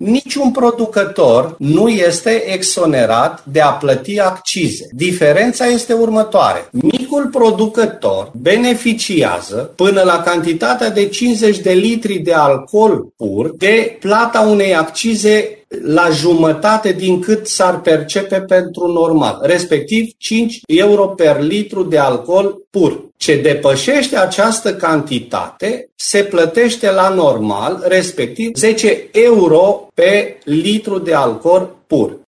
niciun producător nu este exonerat de a plăti accize. Diferența este următoare. Micul producător beneficiază până la cantitatea de 50 de litri de alcool pur de plata unei accize la jumătate din cât s-ar percepe pentru normal, respectiv 5 euro per litru de alcool pur. Ce depășește această cantitate se plătește la normal, respectiv 10 euro pe litru de alcool pur.